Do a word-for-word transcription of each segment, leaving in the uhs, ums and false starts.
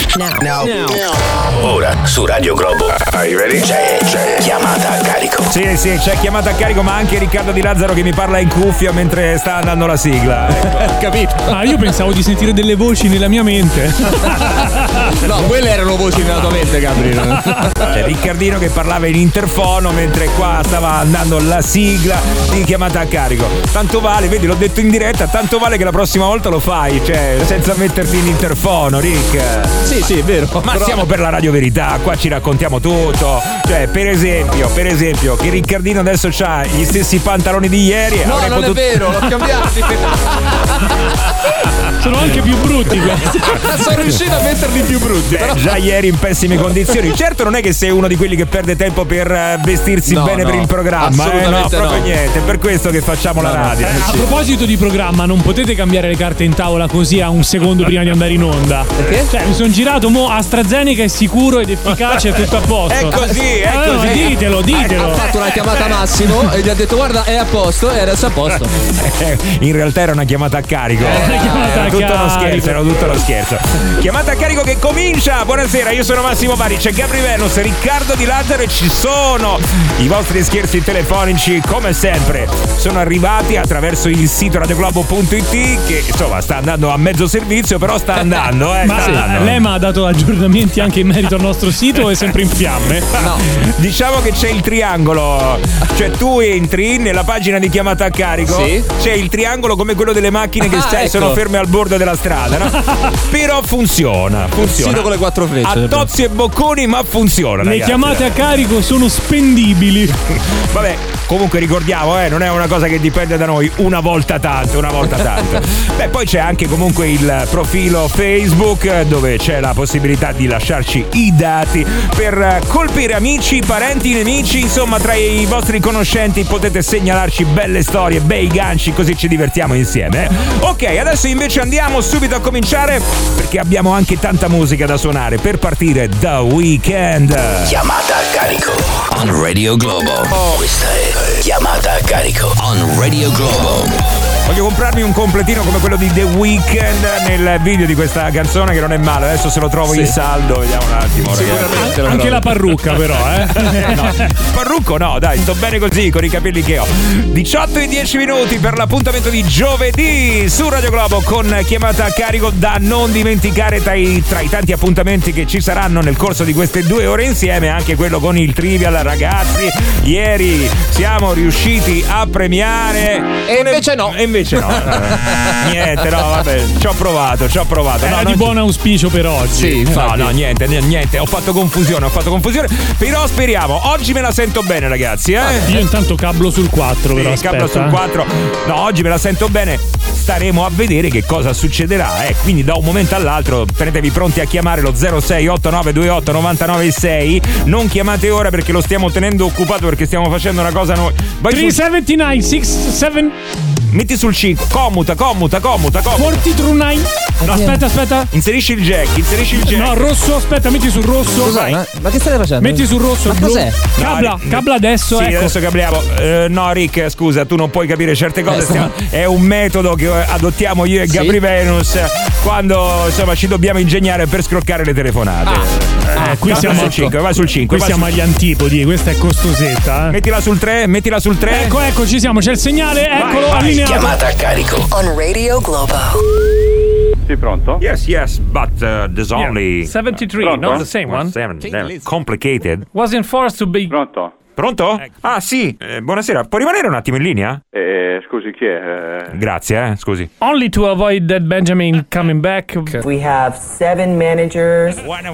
Now. Now. Now. Ora su Radio Globo. Are you ready? C'è, c'è chiamata a carico. Sì, sì, c'è chiamata a carico, ma anche Riccardo Di Lazzaro che mi parla in cuffia mentre sta andando la sigla. Ecco. Capito? Ah, io pensavo di sentire delle voci nella mia mente. No, quelle erano voci nella tua mente, Gabriele. C'è Riccardino che parlava in interfono mentre qua stava andando la sigla di chiamata a carico. Tanto vale, vedi, l'ho detto in diretta, tanto vale che la prossima volta lo fai, cioè senza metterti in interfono, Rick. Sì, sì, è vero. Ma però... siamo per la Radio Verità, qua ci raccontiamo tutto. Cioè, per esempio, per esempio, che Riccardino adesso c'ha gli stessi pantaloni di ieri. No, non potuto... è vero, l'ho cambiati. Sono anche più brutti questi. Sono riuscito a metterli più brutti. Beh, però... già ieri in pessime condizioni. Certo non è che sei uno di quelli che perde tempo per vestirsi no, bene no, per il programma, eh? No, proprio no. niente, è per questo che facciamo no, la radio. Eh, a proposito di programma, non potete cambiare le carte in tavola così a un secondo prima di andare in onda. Perché? Cioè, mi sono girato, mo AstraZeneca è sicuro ed efficace, è tutto a posto. È così, è eh, così. No, ditelo, ditelo. Ha fatto una chiamata a Massimo e gli ha detto guarda è a posto e adesso è a posto. In realtà era una chiamata a carico. Era una chiamata era a tutto uno carico. scherzo, era tutto uno scherzo. Chiamata a carico che comincia. Buonasera, io sono Massimo Bari, c'è Gabri Venus, Riccardo Di Lazzaro e ci sono i vostri scherzi telefonici come sempre. Sono arrivati attraverso il sito radioglobo punto it che insomma sta andando a mezzo servizio, però sta andando, eh. Ma sta andando. lei mi ha dato aggiornamenti anche in merito al nostro sito o è sempre in fiamme? No. Diciamo che c'è il triangolo, cioè tu entri nella pagina di chiamata a carico, sì. C'è il triangolo come quello delle macchine che Ah, stai, ecco. sono ferme al bordo della strada, no? Però funziona, funziona. Sito con le quattro frecce. A tozzi e bocconi, ma funziona. Le ragazzi. chiamate a carico sono spendibili. Vabbè, comunque ricordiamo, eh, non è una cosa che dipende da noi, una volta tanto, una volta tanto. Beh, poi c'è anche comunque il profilo Facebook dove c'è la possibilità di lasciarci i dati per colpire amici, parenti, nemici, insomma tra i vostri conoscenti potete segnalarci belle storie, bei ganci, così ci divertiamo insieme. Eh? Ok, adesso invece andiamo subito a cominciare perché abbiamo anche tanta musica da suonare per partire da Weekend. Chiamata a carico on Radio Globo. Oh. Questa è chiamata a carico on Radio Globo. Voglio comprarmi un completino come quello di The Weeknd nel video di questa canzone che non è male, adesso se lo trovo sì. in saldo, vediamo un attimo. Sicuramente Anche la parrucca però, eh. No, parrucco no, dai, sto bene così con i capelli che ho. diciotto e dieci minuti per l'appuntamento di giovedì su Radio Globo con chiamata a carico da non dimenticare tra i, tra i tanti appuntamenti che ci saranno nel corso di queste due ore insieme, anche quello con il Trivial. Ragazzi, ieri siamo riusciti a premiare E invece no. E invece no. Niente, no, vabbè, ci ho provato, ci ho provato. Era no, di non buon auspicio per oggi. Sì, No, no, niente, niente, ho fatto confusione, ho fatto confusione. Però speriamo, oggi me la sento bene, ragazzi, eh? Io intanto cablo sul quattro, però Sì, cablo aspetta, sul eh. quattro. No, oggi me la sento bene. Staremo a vedere che cosa succederà, eh. Quindi da un momento all'altro tenetevi pronti a chiamare lo zero sei otto nove due otto nove nove sei. Non chiamate ora perché lo stiamo tenendo occupato perché stiamo facendo una cosa noi. Vai tre sul... sette nove sei sette Metti sul cinque, commuta, commuta, commuta, commuta. quattro nove. No, aspetta, aspetta. Inserisci il jack, inserisci il jack. No, rosso, aspetta, metti sul rosso. Cos'è? Ma, ma che state facendo? Metti sul rosso Ma il blu. cos'è? Cabla, No, cabla adesso, Sì, ecco. adesso cabliamo. Eh, no, Rick, scusa, tu non puoi capire certe cose. Eh, stiamo- È un metodo che adottiamo io e Sì? Gabri Venus quando insomma ci dobbiamo ingegnare per scroccare le telefonate. Ah, qui Vai siamo sul cinque, vai sul cinque. Qui vai siamo sul- agli antipodi, questa è costosetta, eh. Mettila sul tre, mettila sul tre. Ecco, ecco, ci siamo, c'è il segnale, eccolo, vai. allineato. Chiamata a carico. On Radio Globo. Sì, pronto? Yes, yes, but uh, there's only seventy-three, Pronto? not the same one. seven, seven. Complicated. Was enforced to be. Pronto? Pronto? Ah, sì. Eh, buonasera. Può rimanere un attimo in linea? Eh, scusi, chi è? Eh, Grazie, eh, scusi. Only to avoid that Benjamin coming back. We have seven managers,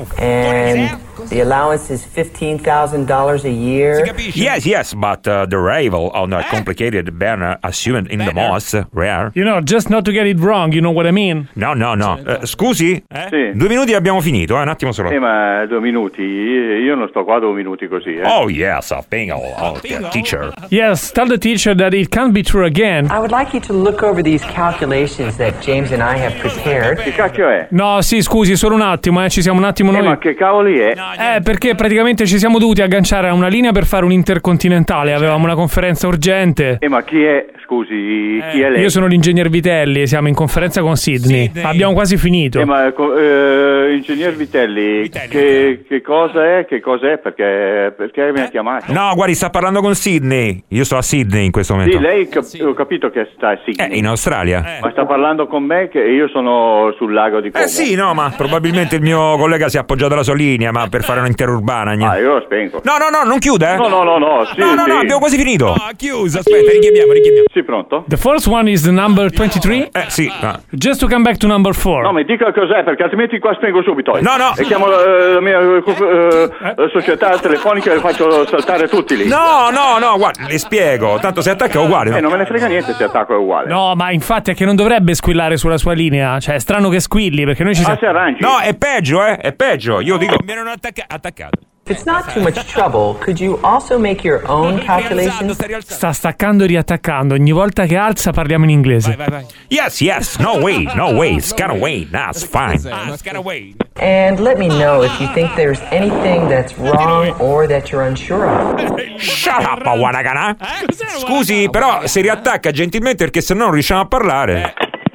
and the allowance is fifteen thousand dollars a year. Yes, yes, but uh, the arrival on a complicated banner assumed in the most rare. You know, just not to get it wrong, you know what I mean? No, no, no. Eh, scusi? Sì. Due minuti e abbiamo finito, eh? Un attimo solo. Eh, ma due minuti? Io non sto qua due minuti così, eh. Oh, yes, a bingo. Oh, the teacher. Yes, tell the teacher that it can't be true again. I would like you to look over these calculations that James and I have prepared. Che cacchio è? No, sì, scusi, solo un attimo, eh, ci siamo un attimo Eh, noi. ma che cavoli è? Eh, perché praticamente ci siamo dovuti agganciare a una linea per fare un intercontinentale. Avevamo una conferenza urgente. Eh, ma chi è, scusi, chi è lei? Io sono l'ingegner Vitelli, siamo in conferenza con Sydney. Sydney. Abbiamo quasi finito. Eh, ma eh, ingegner Vitelli, Vitelli, che, che cosa è? Che cos'è? Perché, perché mi ha chiamato? No, guardi, sta parlando con Sydney. Io sto a Sydney in questo momento. Sì, lei cap- ho capito che sta a Sydney. Eh, in Australia. Ma sta parlando con me che io sono sul lago di Como. Eh sì, no, ma probabilmente il mio collega si è appoggiato alla sua linea, ma per fare una interurbana. Ah, niente. io lo spengo. No, no, no, non chiude, eh? No, no, no, no, sì, no, no, sì. no, abbiamo quasi finito. No, chiuso, aspetta, richiamiamo, richiamiamo. Sì, pronto? The first one is the number twenty-three. Eh, sì. Ah. Just to come back to number four. No, mi dica cos'è, perché altrimenti qua spengo subito. No, no. E chiamo eh, la mia eh, eh, società telefonica e faccio saltare tutti lì. No, no, no, guarda, le spiego. Tanto se attacca è uguale. Eh, No? non me ne frega niente se attacco è uguale. No, ma infatti è che non dovrebbe squillare sulla sua linea. Cioè, è strano che squilli, perché noi ci Ah, siamo... si arrangi. No, è peggio, eh, è peggio. Io dico, mi erano attacca- attaccato. If it's not too much trouble, could you also make your own calculations? Stai rialzando. Sta staccando e riattaccando. Ogni volta che alza parliamo in inglese. Vai, vai. Yes, yes, no way, no way, scan away, that's fine. Ah, scan away. And let me know if you think there's anything that's wrong or that you're unsure of. Shut up, Wanagana. Scusi, però se riattacca gentilmente perché se no non riusciamo a parlare.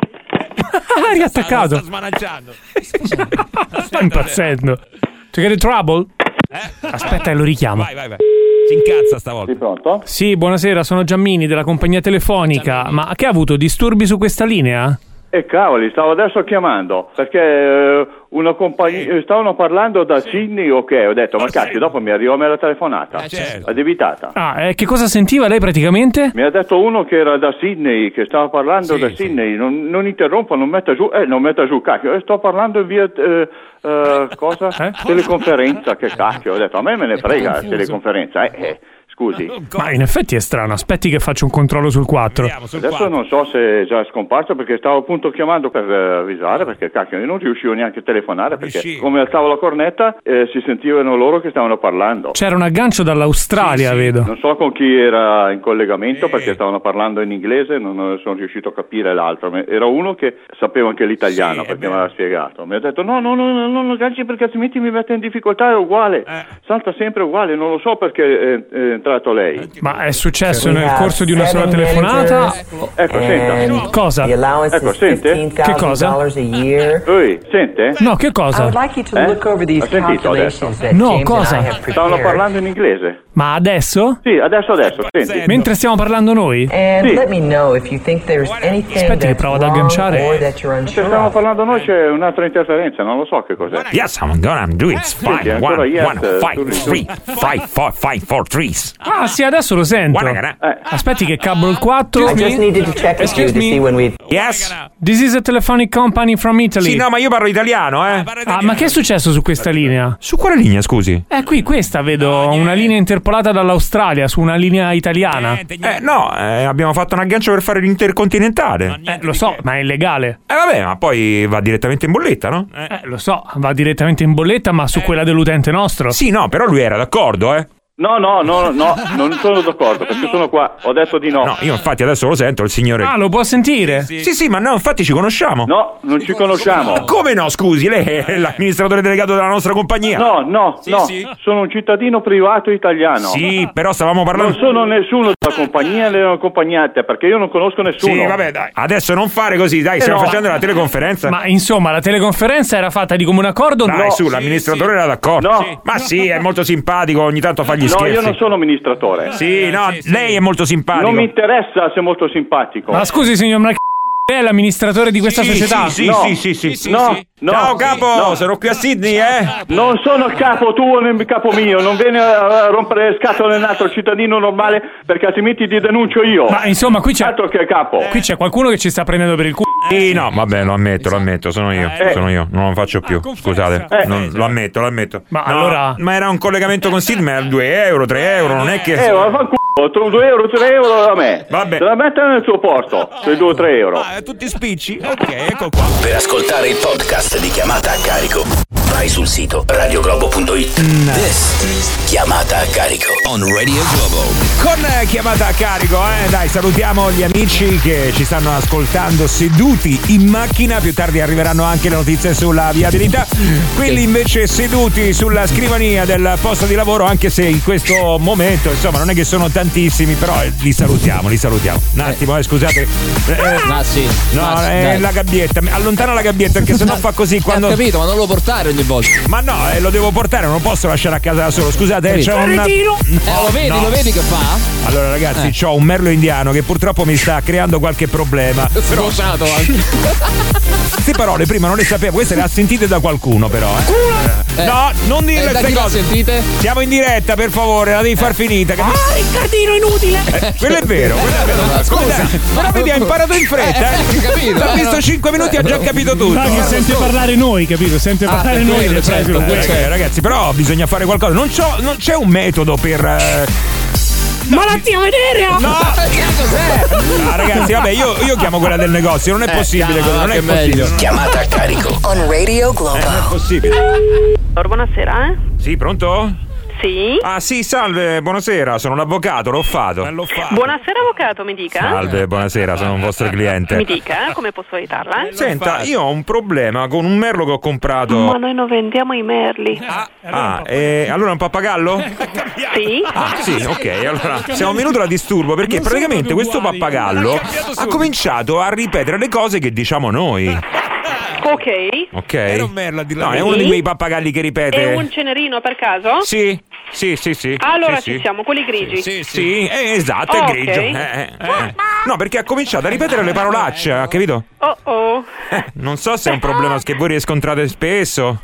Ah, riattaccato. Sta smanacciando. Sta impazzendo. To get in trouble? Aspetta, lo richiamo. Vai, vai, vai. Si incazza stavolta. Sì, pronto? Sì, buonasera, sono Giammini della compagnia telefonica. Ma che ha avuto disturbi su questa linea? E cavoli, stavo adesso chiamando perché eh, una compagnia stavano parlando da Sydney, ok, ho detto ma cacchio, dopo mi arriva la telefonata, certo. addebitata. Ah, e che cosa sentiva lei praticamente? Mi ha detto uno che era da Sydney, che stava parlando Sì, da sì. Sydney, non, non interrompa, non metta giù, eh, non metta giù, cacchio, eh, sto parlando in via, eh, eh, cosa? Eh? Teleconferenza, che cacchio, ho detto, a me me ne frega la teleconferenza, eh, eh, scusi. Ma in effetti è strano, aspetti che faccio un controllo sul quattro. Vediamo sul Adesso quadro. non so se è già scomparso perché stavo appunto chiamando per eh, avvisare perché cacchio io non riuscivo neanche a telefonare perché Riuscivi. come alzavo la cornetta eh, si sentivano loro che stavano parlando. C'era un aggancio dall'Australia, Sì, sì. vedo. Non so con chi era in collegamento Eh. perché stavano parlando in inglese, non sono riuscito a capire l'altro. Ma era uno che sapeva anche l'italiano Sì, è perché me vero. l'ha spiegato. Mi ha detto no, no, no, no, non lo agganci perché altrimenti mi mette in difficoltà, è uguale. Eh. Salta sempre uguale, non lo so perché è, è entrato lei. Ma è successo We nel have corso di una sola seven telefonata? managers, Ecco, senta. and Cosa? the allowance Ecco, is sente? fifteen thousand dollars a year. Ehi, sente? No, che I cosa? would like you to Eh? look over these Ha sentito calculations that No, James cosa? and I have Stavano prepared. parlando in inglese. Ma adesso? Sì, adesso, adesso, senti. Mentre stiamo parlando noi? And Sì. let me know if you think there's anything Aspetti che that's provo ad wrong agganciare. or that you're Se unsure stiamo of. parlando noi c'è un'altra interferenza, non lo so che cos'è. Yes, I'm gonna do it. Fine. Senti, ancora One, yes, one, eh, five, tu- tu- three, five, four, five, four, threes. Ah, sì, adesso lo sento. Wanagana. Eh, Aspetti che cambio il quattro. I just needed to check with you Excuse to me? see when we. Yes. This is a telephonic company from Italy. Sì, no, ma io parlo italiano, eh. Ah, ma che è successo su questa linea? Su quale linea, scusi? Eh, qui questa vedo una linea interpolata dall'Australia su una linea italiana. Eh, no, eh, abbiamo fatto un aggancio per fare l'intercontinentale. Eh, lo so, ma è illegale. Eh, vabbè, ma poi va direttamente in bolletta, no? Eh, lo so, va direttamente in bolletta, ma su quella dell'utente nostro. Sì, no, però lui era d'accordo, eh. no, no, no, no, non sono d'accordo perché sono qua, ho detto di no. No, io infatti adesso lo sento, il signore. Ah, lo può sentire? Sì, sì, ma no, infatti ci conosciamo. No, non ci conosciamo. Come no, scusi, lei è l'amministratore delegato della nostra compagnia. No, no, no, sì. sono un cittadino privato italiano. Sì, però stavamo Non parlando. sono nessuno della compagnia né della accompagnata perché io non conosco nessuno. Sì, vabbè, dai. Adesso non fare così, dai, stiamo no. facendo la teleconferenza. Ma insomma, la teleconferenza era fatta di comune accordo? Dai, No. su, l'amministratore era d'accordo. No. Sì. Ma sì, è molto simpatico, ogni tanto fa gli No, scherzi. io non sono amministratore. Sì, no, lei è molto simpatico. Non mi interessa se è molto simpatico. Ma scusi, signor March... Lei è l'amministratore di questa Sì, società? Sì, No. sì, sì, sì, sì, No, sì. no, Ciao capo, no. sono qui a Sydney, eh. Non sono il capo tuo né il capo mio, non vieni a rompere le scatole un altro cittadino normale perché altrimenti ti denuncio io. Ma insomma, qui c'è, Altro che capo. qui c'è qualcuno che ci sta prendendo per il culo. Sì, no, vabbè, lo ammetto, lo ammetto, sono io, Eh. sono io, non lo faccio più, scusate, Eh. non- lo ammetto, lo ammetto. Ma No, allora- Ma era un collegamento con Sydney, era due euro, tre euro, non è che... Eh, ma fa culo, tu due euro, tre euro da me. Vabbè. Te la mettono nel suo posto, quei due o tre euro. Ah, tutti spicci? Ok, ecco qua. Per ascoltare il podcast di Chiamata a Carico, vai Vai sul sito radio globo punto it. This chiamata a carico on Radio Globo. Con eh, chiamata a carico, eh, dai, salutiamo gli amici che ci stanno ascoltando seduti in macchina. Più tardi arriveranno anche le notizie sulla viabilità. Quelli invece seduti sulla scrivania del posto di lavoro, anche se in questo momento, insomma, non è che sono tantissimi, però eh, li salutiamo, li salutiamo. Un attimo, eh, scusate. Eh, Ah sì. no, Ah, sì, è dai. la gabbietta. Allontana la gabbietta perché sennò fa così quando. Ho capito, ma non lo portare ogni volta. Ma no, eh, lo devo portare, non lo posso lasciare a casa da solo. Scusate, eh, c'è un. Eh, lo vedi, no. lo vedi che fa? Allora ragazzi, Eh. c'ho un merlo indiano che purtroppo mi sta creando qualche problema. Però Scocciato anche. queste parole prima non le sapevo, queste le ha sentite da qualcuno però. Eh. Eh. No, non dire Eh, da queste chi l'ha cose. sentite? Siamo in diretta, per favore, la devi far finita. Che... Ah, Riccardino inutile! Eh, quello è vero, quello è vero. Ma scusa. Però vedi, ha imparato in fretta, eh. Eh, ho capito. L'ha visto cinque minuti, ha già capito tutto. Ma che sente parlare noi, capito? Sente Ah, parlare per noi quello, le frasi certo, con Eh, questo. ragazzi, ragazzi, però bisogna fare qualcosa. Non, c'ho, non c'è un metodo per. eh, Malattia venerea! No! Che cos'è? Ah, ragazzi, vabbè, io, io chiamo quella del negozio, non è Eh, possibile, chiama, non è che possibile. meglio. Chiamata a carico. On Radio Globo. Non è possibile. Buonasera, eh? Sì, pronto? Sì. Ah, sì, salve, buonasera, sono un avvocato, l'ho fatto. L'ho fatto. Buonasera avvocato, mi dica. Salve, buonasera, sono un vostro cliente. Mi dica, come posso aiutarla? eh? Senta, io ho un problema con un merlo che ho comprato. Ma noi non vendiamo i merli. Ah, eh, allora è un pappagallo? Sì? Ah, sì, ok, allora siamo venuti la disturbo perché Non sono praticamente proprio questo uguali. pappagallo ha cominciato a ripetere le cose che diciamo noi. Ok. Ok? Era un merlo di là. No, è uno Sì. di quei pappagalli che ripete. È un cenerino per caso? Sì, sì, sì, sì. Allora sì, ci sì. siamo, quelli grigi. Sì, sì, eh, esatto, è Ok. grigio. Eh, eh, eh. No, perché ha cominciato a ripetere le parolacce, ha capito? Oh oh. Eh, non so se è un problema che voi riscontrate spesso.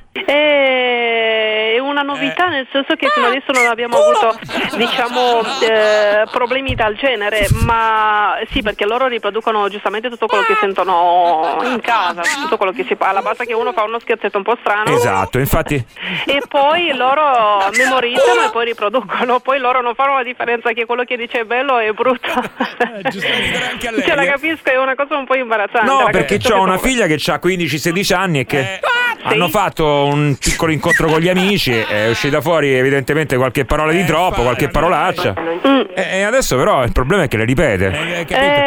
È una novità nel senso che fino adesso non abbiamo avuto, diciamo, eh, problemi del genere, ma sì, perché loro riproducono giustamente tutto quello che sentono in casa, tutto quello che si parla, basta che uno fa uno scherzetto un po' strano. Esatto, infatti. E poi loro memorizzano e poi riproducono, poi loro non fanno la differenza che quello che dice è bello e brutto. anche a lei. Ce la capisco, è una cosa un po' imbarazzante. No, la perché capisco ho che una comunque- figlia che ha quindici sedici anni e che hanno Sì. fatto un piccolo incontro con gli amici e è uscita fuori evidentemente qualche parola di troppo, qualche parolaccia. Mm. E e adesso però il problema è che le ripete.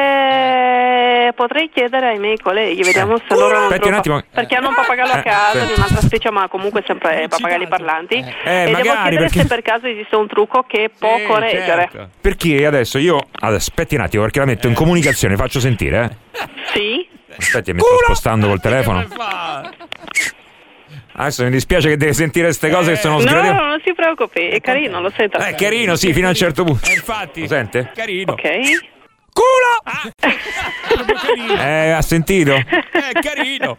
Eh, potrei chiedere ai miei colleghi, vediamo se loro non Aspetti un trovano- attimo. perché hanno un pappagallo a Eh, casa sì. di un'altra specie, ma comunque sempre pappagalli parlanti. Eh, e devo magari, chiedere perché- se per caso esiste un trucco che può correggere. Perché adesso io. Aspetti un attimo perché la metto in comunicazione, faccio sentire, eh. Sì? Aspetti, mi sto spostando col telefono. Adesso mi dispiace che deve sentire queste cose che sono No, sgradevoli. no, non si preoccupi, è carino, lo sento. Eh, carino, sì, fino a un certo punto. Infatti. Lo sente? Carino. Ok. Culo! Eh, ha sentito? È carino.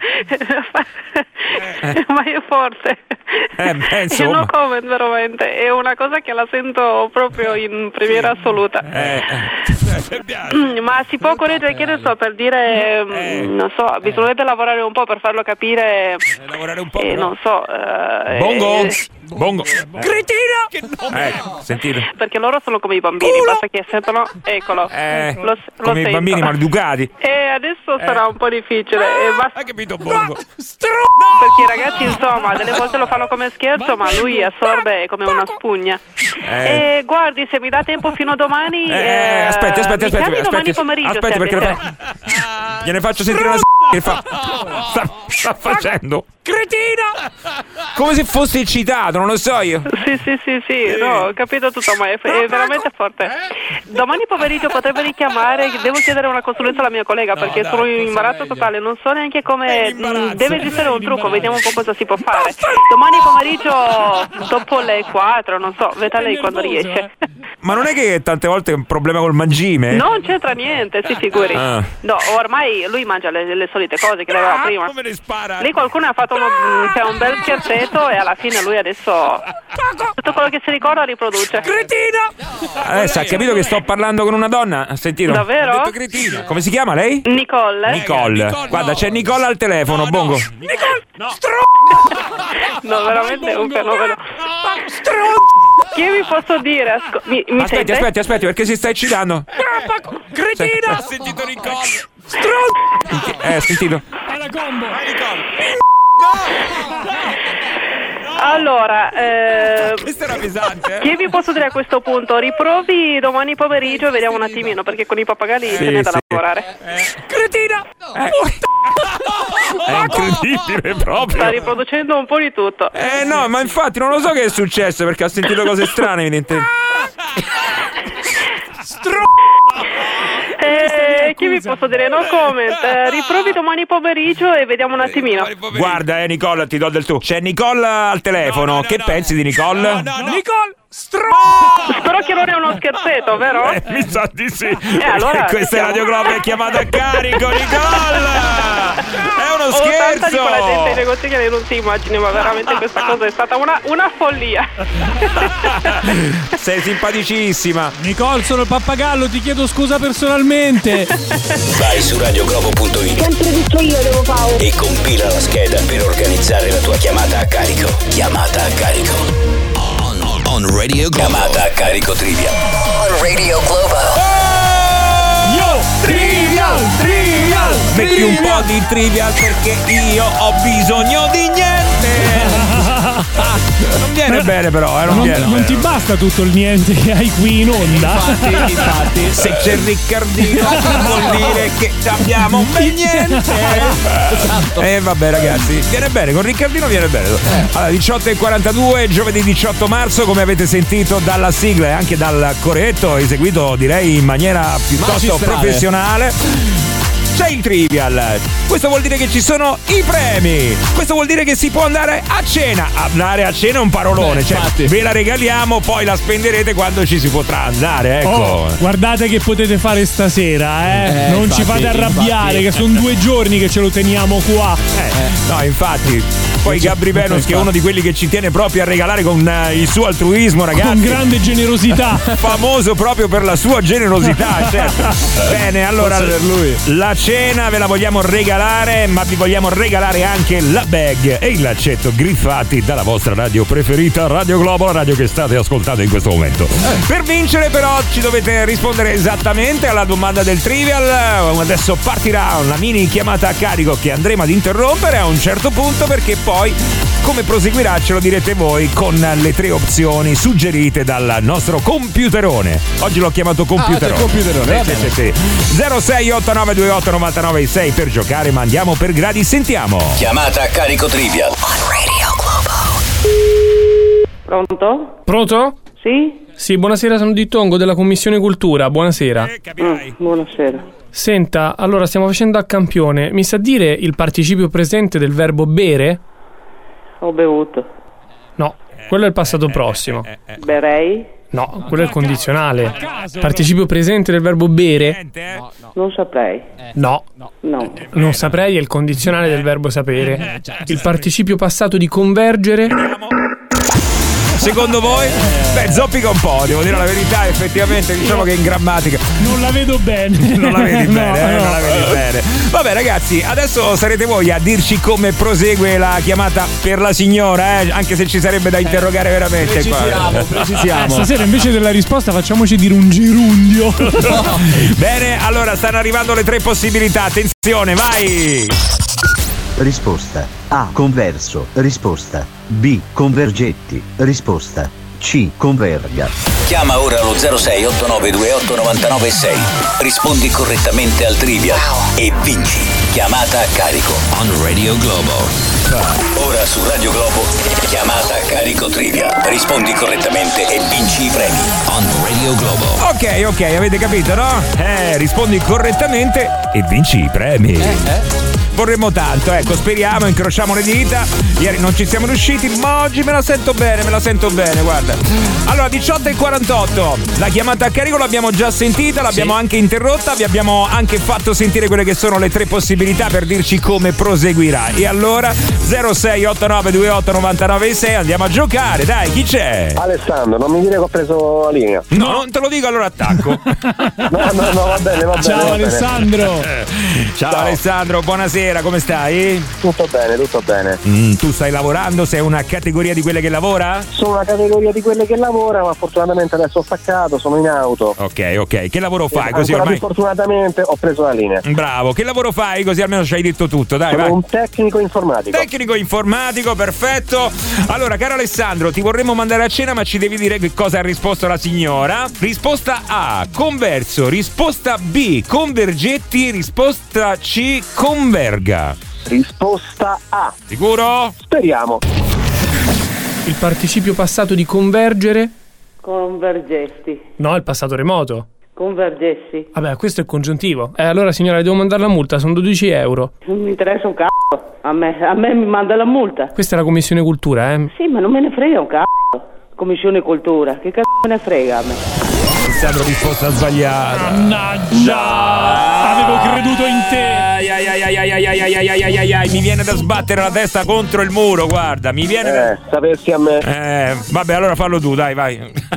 Ma io forte. Eh, beh, Io insomma. no comment veramente, è una cosa che la sento proprio in premiera assoluta. Eh, Mm, Ma si può correggere, che ne so, per dire, mm, non so, bisognerebbe lavorare un po' per farlo capire, lavorare un po'. eh, non so, eh, Bongo! eh, Bongo! Cretino! Eh, sentito? perché loro sono come i bambini, basta che sentono, eccolo, Eh, lo, lo come i sento. bambini maleducati. E adesso sarà un po' difficile, e basta- Hai capito, Bongo? perché i ragazzi insomma delle volte lo fanno come scherzo, ma lui assorbe come una spugna. Eh. E guardi, se mi dà tempo fino a domani, Eh, eh, aspetti, aspetti, mi aspetti, chiami domani aspetti, pomeriggio, aspetti se perché avete- fa... gliene faccio sentire una s*** che fa... sta, sta facendo. Cretina! Come se fosse eccitato, non lo so io. Sì, sì, sì, sì, no, ho capito tutto, ma è, è veramente forte. Domani pomeriggio potrebbe richiamare, devo chiedere una consulenza alla mia collega perché sono in imbarazzo totale, non so neanche come, mh, deve esistere un trucco, vediamo un po' cosa si può fare. Domani pomeriggio dopo le quattro, non so, veda lei quando riesce. Ma non è che tante volte è un problema col mangime? Non c'entra niente, si figuri. Ah. No, ormai lui mangia le, le solite cose che aveva prima. Come le spara? Lì qualcuno ha fatto uno, cioè, un bel scherzetto e alla fine lui adesso tutto quello che si ricorda riproduce. Adesso ha capito che sto parlando con una donna? Ha sentito? Davvero? Ha detto cretina. Come si chiama lei? Nicole? Nicole. Guarda, c'è Nicole al telefono, Bongo. No, veramente è un fenomeno. Che vi posso dire? Asco- mi, mi Aspetti, sente? aspetti, aspetti, perché si sta eccitando. Cretina! Ha sentito Nicole. Eh, ha sentito? È la combo. Allora, eh, Questa era pesante. che vi posso dire a questo punto? Riprovi domani pomeriggio e vediamo un attimino, perché con i pappagalli Sì, ce n'è da sì. lavorare. Cretina! È incredibile proprio. Sta riproducendo un po' di tutto. Eh no, ma infatti non lo so che è successo perché ha sentito cose strane evidentemente. Eh, che vi posso dire? No comment. Eh, riprovi domani pomeriggio e vediamo un attimino. Guarda, eh Nicole, ti do del tu. C'è Nicole al telefono. No, no, che no. pensi di Nicole? No, no, no. Nicole, stro... Spero che non è uno scherzetto, vero? Eh, mi sa di sì. Eh, allora, questa è Radio Globo, è chiamata a carico, Nicole! È uno Ho tanta di scherzo! quella gente ai negozi che non si immagini, ma veramente questa cosa è stata una, una follia. Sei simpaticissima. Nicole, sono il pappagallo, ti chiedo scusa personalmente. Vai su radioglobo punto it Sempre tutto io devo fare. e compila la scheda per organizzare la tua chiamata a carico. Chiamata a carico. On, on Radio Globo. Chiamata a carico trivia. On Radio Globo. Yo, trivial, trivial. Metti un po' di trivial perché io ho bisogno di niente. Non viene bene però, eh, non, Non, viene non bene. ti basta tutto il niente che hai qui in onda? Infatti, infatti. Se c'è Riccardino vuol dire che abbiamo un bel niente. E eh, vabbè ragazzi, viene bene, con Riccardino viene bene. Allora, diciotto e quarantadue, giovedì diciotto marzo, come avete sentito dalla sigla e anche dal coretto, eseguito direi in maniera piuttosto Magistrale. professionale. C'è il trivial, questo vuol dire che ci sono i premi, questo vuol dire che si può andare a cena. Andare a cena è un parolone, Beh, cioè infatti. ve la regaliamo, poi la spenderete quando ci si potrà andare, ecco. Oh, guardate che potete fare stasera, eh? Eh, non ci infatti, fate arrabbiare, infatti. che sono due giorni che ce lo teniamo qua. Eh, no, infatti, poi Gabri Venus, che è uno di quelli che ci tiene proprio a regalare con eh, il suo altruismo, ragazzi. Con grande generosità. Famoso proprio per la sua generosità, certo. Bene, allora Forse per lui. la cena ve la vogliamo regalare, ma vi vogliamo regalare anche la bag e il laccetto griffati dalla vostra radio preferita, Radio Globo, la radio che state ascoltando in questo momento. Per vincere però ci dovete rispondere esattamente alla domanda del trivial. Adesso partirà una mini chiamata a carico che andremo ad interrompere a un certo punto, perché poi come proseguirà ce lo direte voi con le tre opzioni suggerite dal nostro computerone. Oggi l'ho chiamato computerone. Ah, c'è il computerone, va Sì, bene. sì, sì. zero sei otto nove due otto nove nove sei per giocare, ma andiamo per gradi, sentiamo. Chiamata a carico trivia. On Radio Globo. Pronto? Pronto? Sì? Sì, buonasera, sono di Tongo della Commissione Cultura, buonasera. Eh, capirai. Buonasera. Senta, allora stiamo facendo a campione, mi sa dire il participio presente del verbo bere? Ho bevuto. No, quello è il passato prossimo. Berei? No, quello è il condizionale. Participio presente del verbo bere? Niente, eh? Non saprei. No, No. non saprei è il condizionale del verbo sapere. Il participio passato di convergere? Secondo voi? Beh, zoppica un po', devo dire la verità, effettivamente diciamo che in grammatica Non la vedo bene. non la vedi No, bene, eh, no. non la vedi bene. Vabbè ragazzi, adesso sarete voi a dirci come prosegue la chiamata per la signora, eh? Anche se ci sarebbe da interrogare veramente qua. Precisiamo, Eh, precisiamo. stasera invece della risposta facciamoci dire un gerundio. Bene, allora stanno arrivando le tre possibilità, attenzione, vai! Risposta A. Converso. Risposta B. Convergetti. Risposta C. Converga. Chiama ora lo zero sei otto nove due otto nove nove sei. Rispondi correttamente al trivia e vinci. Chiamata a carico. On Radio Globo. Ora su Radio Globo. Chiamata a carico trivia. Rispondi correttamente e vinci i premi. On Radio Globo. Ok, ok, avete capito, no? Eh, rispondi correttamente e vinci i premi. Vorremmo tanto, ecco, speriamo, incrociamo le dita. Ieri non ci siamo riusciti, ma oggi me la sento bene, me la sento bene, guarda. Allora, diciotto e quarantotto, la chiamata a carico l'abbiamo già sentita, l'abbiamo anche interrotta, vi abbiamo anche fatto sentire quelle che sono le tre possibilità per dirci come proseguirà. E allora, zero sei otto nove due otto nove nove sei, andiamo a giocare, dai, chi c'è? Alessandro, non mi dire che ho preso la linea. No, non te lo dico, allora attacco. No, no, no, va bene, va bene. Ciao va bene. Alessandro. Ciao, Alessandro, buonasera. buonasera, come stai? Tutto bene, tutto bene. Mm, tu stai lavorando? Sei una categoria di quelle che lavora? Sono una categoria di quelle che lavora, ma fortunatamente adesso ho staccato, sono in auto. Ok, ok. Che lavoro fai? E Così ancora ormai. più fortunatamente ho preso la linea. Bravo, che lavoro fai? Così almeno ci hai detto tutto, dai, Sono vai. un tecnico informatico. Tecnico informatico, perfetto. Allora, caro Alessandro, ti vorremmo mandare a cena, ma ci devi dire che cosa ha risposto la signora. Risposta A, Converso. Risposta B, Convergetti. Risposta C, Converga. Risposta A. Sicuro? Speriamo. Il participio passato di convergere? Convergesti. No, il passato remoto. Convergessi. Vabbè, questo è il congiuntivo. Eh, allora signora, le devo mandare la multa, sono dodici euro. Non mi interessa un cazzo. A me, a me mi manda la multa. Questa è la commissione cultura, eh? Sì, ma non me ne frega un cazzo. Commissione cultura. Che cazzo me ne frega a me? Alessandro, risposta sbagliata. Mannaggia! Avevo creduto in te. Ai, ai, ai, ai, ai, ai, ai, ai, ai, ai, ai, mi viene da sbattere la testa contro il muro, guarda, mi viene da... Eh, sapessi a me. Eh, vabbè, allora fallo tu, dai, vai.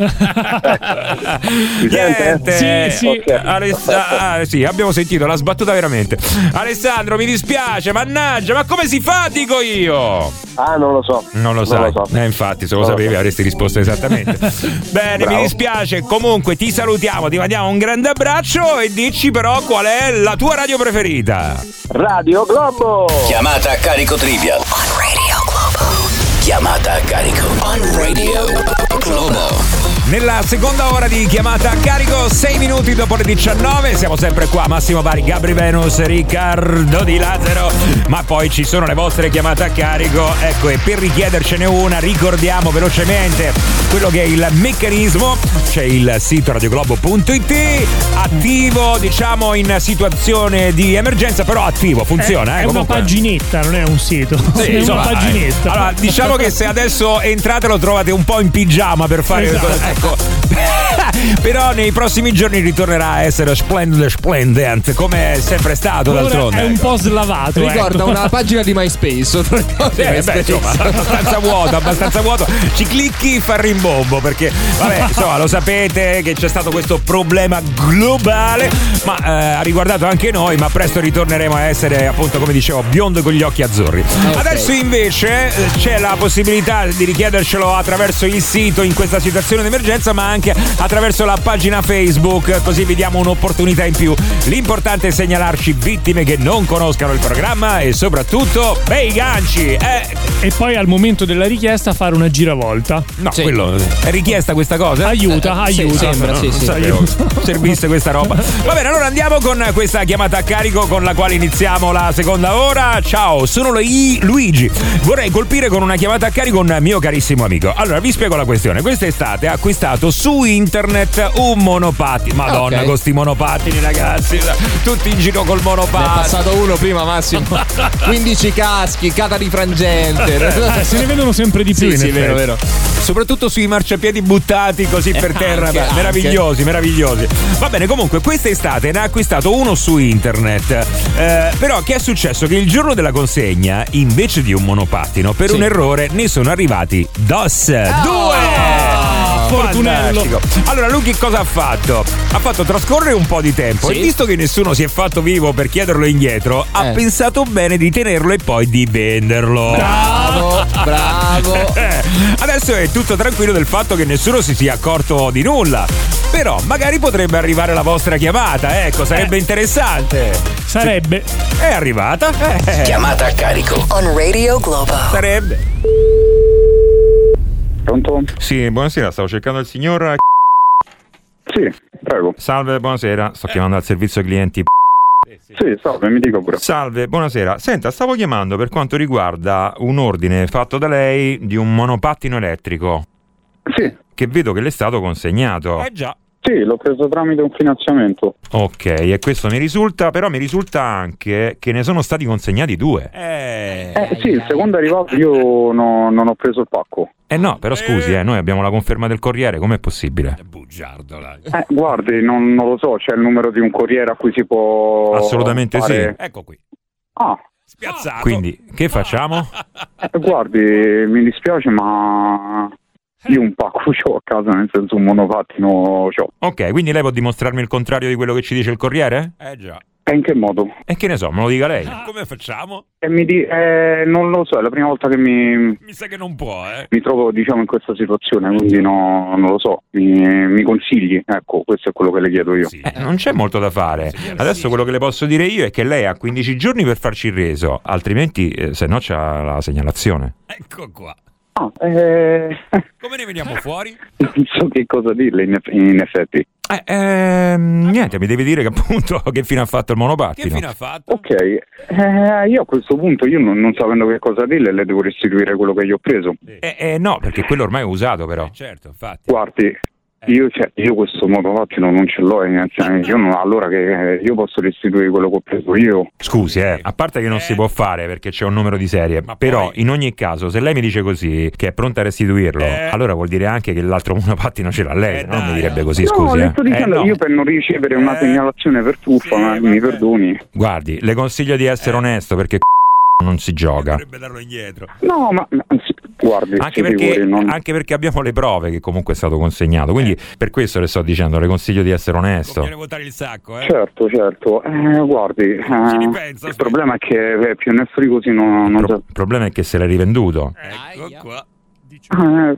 Si sente? Niente. Sì, sì. Okay. Aless- ah, sì, abbiamo sentito, l'ha sbattuta veramente. Alessandro, mi dispiace, mannaggia, ma come si fa, dico io? Ah, non lo so. Non lo Non sai. lo so. Eh, infatti, se lo Non lo sapevi so. avresti risposto esattamente. Bene, Bravo. mi dispiace. Comunque ti salutiamo, ti mandiamo un grande abbraccio e dici però qual è la tua radio preferita. Radio Globo. Chiamata a carico Trivial. On Radio Globo. Chiamata a carico. On Radio Globo. Nella seconda ora di chiamata a carico, sei minuti dopo le diciannove, siamo sempre qua, Massimo Bari, Gabri Venus, Riccardo Di Lazzaro, ma poi ci sono le vostre chiamate a carico, ecco, e per richiedercene una ricordiamo velocemente quello che è il meccanismo. C'è il sito radioglobo punto it, attivo diciamo in situazione di emergenza, però attivo, funziona. È, eh, è una comunque. paginetta, non è un sito. Sì, è insomma, una paginetta. Allora, diciamo che se adesso entrate lo trovate un po' in pigiama per fare Esatto. ecco. Però nei prossimi giorni ritornerà a essere splendido e splendente come è sempre stato. Ora d'altronde. è un po' slavato. Ricorda ecco. una pagina di MySpace. Sì, eh, beh, insomma, abbastanza vuoto, abbastanza vuoto. Ci clicchi, fa rimbombo perché, vabbè, insomma, lo sapete che c'è stato questo problema globale, ma eh, ha riguardato anche noi. Ma presto ritorneremo a essere, appunto, come dicevo, biondo con gli occhi azzurri. Okay. Adesso invece eh, c'è la possibilità di richiedercelo attraverso il sito in questa situazione d'emergenza, ma anche attraverso la pagina Facebook, così vi diamo un'opportunità in più. L'importante è segnalarci vittime che non conoscano il programma e soprattutto bei ganci. Eh, E poi al momento della richiesta fare una giravolta. no, Sì. quello è richiesta questa cosa? Aiuta, Eh, sì, aiuta. sembra, No, sì, non sì. sapevo servisse questa roba. Va bene, allora andiamo con questa chiamata a carico con la quale iniziamo la seconda ora. Ciao, sono lo I- Luigi. Vorrei colpire con una chiamata a carico un mio carissimo amico. Allora, vi spiego la questione. Quest'estate ha acquistato su internet un monopattino. Madonna, Ok. con sti monopattini, ragazzi. Tutti in giro col Ne è monopattino. passato uno prima, Massimo. quindici caschi, cata di frangente. Eh, se ne vedono sempre di più. Sì, in sì, effetti. vero, vero. Soprattutto sui marciapiedi buttati così per terra. anche, anche. meravigliosi, meravigliosi. Va bene, comunque quest'estate ne ha acquistato uno su internet. Eh, però che è successo? Che il giorno della consegna, invece di un monopattino, per Sì. un errore ne sono arrivati dos. Due! Fortunello. Fantastico. Allora lui che cosa ha fatto? Ha fatto trascorrere un po' di tempo Sì. e visto che nessuno si è fatto vivo per chiederlo indietro, ha Eh. pensato bene di tenerlo e poi di venderlo. Bravo, bravo. Eh, Adesso è tutto tranquillo del fatto che nessuno si sia accorto di nulla. Però magari potrebbe arrivare la vostra chiamata, ecco, sarebbe Eh. interessante. Sarebbe. È arrivata? Eh, Chiamata a carico. On Radio Globo. sarebbe. Pronto? Sì, buonasera, stavo cercando il signor. Sì, prego. Salve, buonasera, sto chiamando al servizio clienti. Sì, salve, mi dica pure. Salve, buonasera. Senta, stavo chiamando per quanto riguarda un ordine fatto da lei di un monopattino elettrico Sì, che vedo che le è stato consegnato. Eh già. sì, l'ho preso tramite un finanziamento. Ok, e questo mi risulta, però mi risulta anche che ne sono stati consegnati due. Eh, Eh sì, il secondo è arrivato, io no- non ho preso il pacco. eh no, però scusi, eh, noi abbiamo la conferma del corriere, com'è possibile? Eh, guardi, non, non lo so, c'è il numero di un corriere a cui si può Assolutamente fare... sì. Ecco qui. Ah, Spiazzato. Quindi, che facciamo? eh, guardi, mi dispiace, ma io un pacco c'ho a casa, nel senso un monopattino c'ho. Ok, quindi lei può dimostrarmi il contrario di quello che ci dice il corriere? Eh già. E in che modo? E che ne so, me lo dica lei. Come facciamo? E mi di- eh, non lo so, è la prima volta che mi, Mi sa che non può, eh. mi trovo, diciamo, in questa situazione, quindi no, non lo so, mi, mi consigli? Ecco, questo è quello che le chiedo io. Eh, non c'è molto da fare. Adesso quello che le posso dire io è che lei ha quindici giorni per farci il reso, altrimenti eh, se no c'ha la segnalazione. Ecco qua. Ah, eh... Come ne veniamo fuori? non so che cosa dirle in, eff- in effetti. Eh, ehm, niente, mi devi dire che appunto che fine ha fatto il monopattino. Che fine ha fatto? Ok, eh, io a questo punto, io non, non sapendo che cosa dirle, le devo restituire quello che gli ho preso. Eh, eh, no, perché quello ormai è usato però. Certo, infatti. Guardi, io, cioè, io questo monopattino non ce l'ho, eh, cioè, io non, allora che eh, io posso restituire quello che ho preso io. Scusi, eh, a parte che non si può fare perché c'è un numero di serie, però in ogni caso se lei mi dice così che è pronta a restituirlo, allora vuol dire anche che l'altro monopattino ce l'ha lei, non mi direbbe così, No, scusi. le eh. sto dicendo, Eh, no. io per non ricevere una segnalazione per truffa, ma mi perdoni. Guardi, le consiglio di essere onesto perché non si gioca. Dovrebbe darlo indietro. No, ma, ma sì, guardi, Anche si perché, figuri, non... anche perché abbiamo le prove che comunque è stato consegnato, quindi per questo le sto dicendo, le consiglio di essere onesto. Conviene votare il sacco, eh. Certo, certo. Eh, guardi, eh, ripensa, il problema è che eh, più ne free così non, non Il problema è che se l'è rivenduto. Ecco qua. Eh,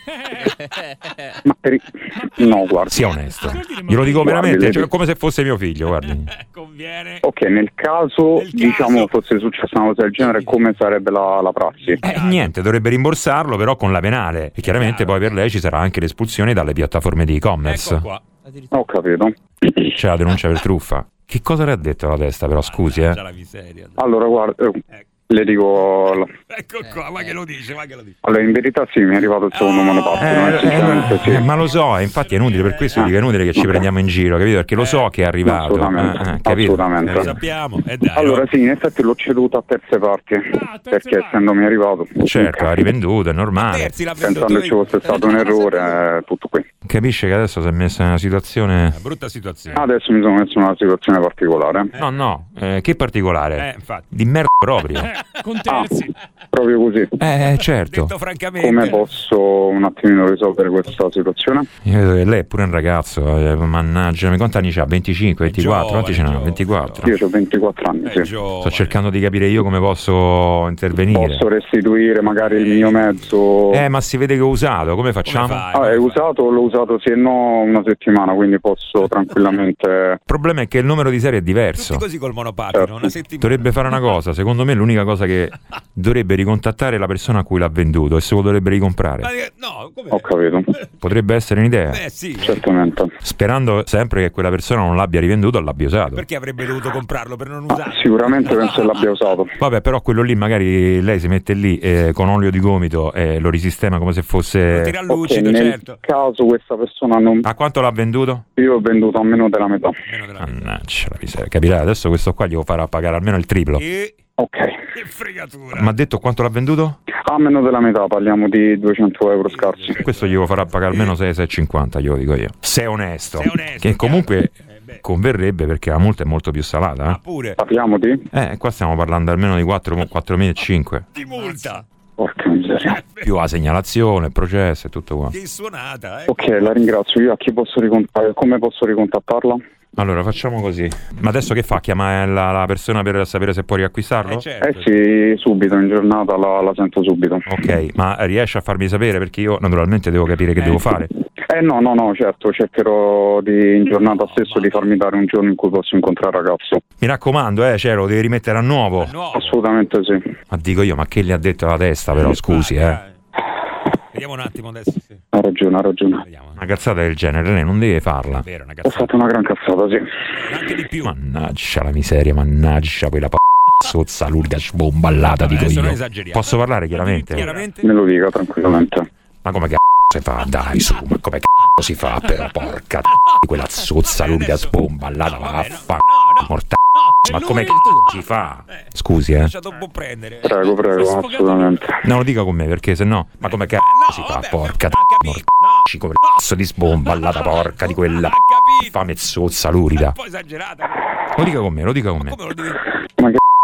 ma ri- no, guardi. Sia onesto. Glielo dico Guardi, veramente, le- cioè, come se fosse mio figlio, guardi. Conviene. Ok, nel caso, diciamo, fosse successa una cosa del genere, come sarebbe la, la prassi? Eh, niente, dovrebbe rimborsarlo però con la penale e chiaramente poi per lei ci sarà anche l'espulsione dalle piattaforme di e-commerce. Ecco qua. Ho capito. C'è la denuncia per truffa. Che cosa le ha detto la testa però, scusi, eh? Già la miseria. Allora, guarda, eh, le dico... Ecco qua, ma che lo dice, ma che lo dice. Allora, in verità sì, mi è arrivato il secondo monopattino, eh, sinceramente sì. Eh, ma lo so, infatti è inutile, per questo dico è inutile che ci prendiamo in giro, capito? Perché lo so che è arrivato. Assolutamente, eh, eh, capito? assolutamente. Capito? Sappiamo, e dai. Allora sì, in effetti l'ho ceduto a terze parti, perché essendomi arrivato... Certo, ha rivenduto, è normale. Pensando che ci fosse stato un errore, eh, tutto qui. Capisce che adesso si è messa in una situazione... Brutta situazione. Adesso mi sono messo in una situazione particolare. No, no, eh, che particolare? Eh, infatti. Di merda proprio. Con terzi. Proprio così. Eh, certo. Detto francamente. Come posso un attimino risolvere questa situazione? Io vedo che lei è pure un ragazzo, eh, mannaggia, mi quanti anni c'ha? venticinque, ventiquattro, quanti ce n'ha? ventiquattro. Io ho ventiquattro anni, sì. Sto cercando di capire io come posso intervenire. Posso restituire magari il mio mezzo? Eh, ma si vede che ho usato, come facciamo? Ah, è usato, l'ho usato sì e no una settimana, quindi posso tranquillamente... Il problema è che il numero di serie è diverso. Tutti così col monopattino, Certo. una settimana. Dovrebbe fare una cosa, secondo me l'unica cosa che dovrebbe ricontattare la persona a cui l'ha venduto e se lo dovrebbe ricomprare. Ma, eh, no, come? Ho capito. Potrebbe essere un'idea. Beh, sì. Certamente. Sperando sempre che quella persona non l'abbia rivenduto o l'abbia usato. Perché avrebbe dovuto comprarlo per non usarlo? Sicuramente penso che l'abbia usato. Vabbè, però quello lì magari lei si mette lì eh, con olio di gomito e lo risistema come se fosse... Lo tira a Ok, lucido, nel certo. caso questa persona non... A quanto l'ha venduto? Io ho venduto a meno della metà. Mannaggia la miseria. Capirà, adesso questo qua gli devo fare pagare almeno il triplo. E... Ok. Che fregatura. Ma ha detto quanto l'ha venduto? A meno della metà, parliamo di duecento euro scarsi. Questo gli devo farà pagare almeno sei, sei e cinquanta, glielo dico io. Se è onesto. Sei onesto, che comunque converrebbe perché la multa è molto più salata. Eh? Pure. Parliamo di? Eh, qua stiamo parlando almeno di quattromilacinquecento. Di multa. Porca miseria. Più la segnalazione, il processo e tutto qua. Che suonata, eh. Ok, la ringrazio. Io a chi posso ricontattare? Come posso ricontattarla? Allora facciamo così. Ma adesso che fa? Chiama la, la persona per sapere se può riacquistarlo? Eh, certo. Eh sì, subito, in giornata la, la sento subito. Ok, ma riesce a farmi sapere perché io naturalmente devo capire che Eh. devo fare. Eh no, no, no, certo, cercherò di, in giornata stesso di farmi dare un giorno in cui posso incontrare il ragazzo. Mi raccomando, eh, cioè, lo devi rimettere a nuovo. No. Assolutamente sì. Ma dico io, ma che le ha detto la testa però, scusi, eh. Vediamo un attimo adesso. Sì. Ha ragione, ha ragione. Vediamo. Una cazzata del genere, lei non deve farla. Vero, una Ho cazzata. fatto una gran cazzata, sì. Anche di più. Mannaggia la miseria, mannaggia quella p***a sozza lurida sbomballata, dico Adesso non io. esageriamo. Posso parlare chiaramente? Chiaramente. Me lo dica tranquillamente. Ma come c***o si fa? Dai su, ma come c***o si fa? Però porca di quella zozza lurida sbomballata, vaffa morta. Ma come c***o si fa? Scusi, eh. Lasciato un po' prendere. Prego, prego, assolutamente. Non lo dica con me perché se no, ma come c***o si fa? Porca morta. Come c***o di sbomballata, porca di quella fame zozza lurida. Un po' esagerata. Lo dica con me, lo dica con me. Come lo devi... Ma che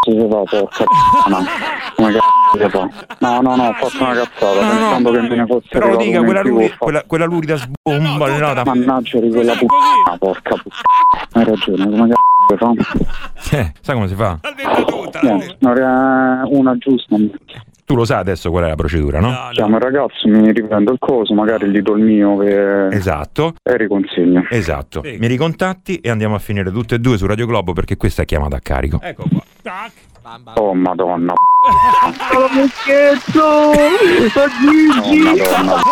si fa, porca p***a? Come cazzo si fa? No, no, no, ho fatto una cazzata, No, no, pensando no. che me ne fosse Però arrivato dica, uno quella, in più, luri, ho fatto- quella, quella lurida sbomba, no, da... Mannaggia di quella puttana, porca puttana. Hai ragione, come cazzo si fa? Eh, sai come si fa? Niente, non era una giusta. Tu lo sai adesso qual è la procedura, no? Chiamo il ragazzo, mi riprendo il coso, magari gli do il mio per... Esatto. e riconsegno. Esatto. Mi ricontatti e andiamo a finire tutte e due su Radio Globo perché questa è chiamata a carico. Ecco qua. Oh madonna. Oh, mi scherzo! Oh, Gigi! Oh madonna.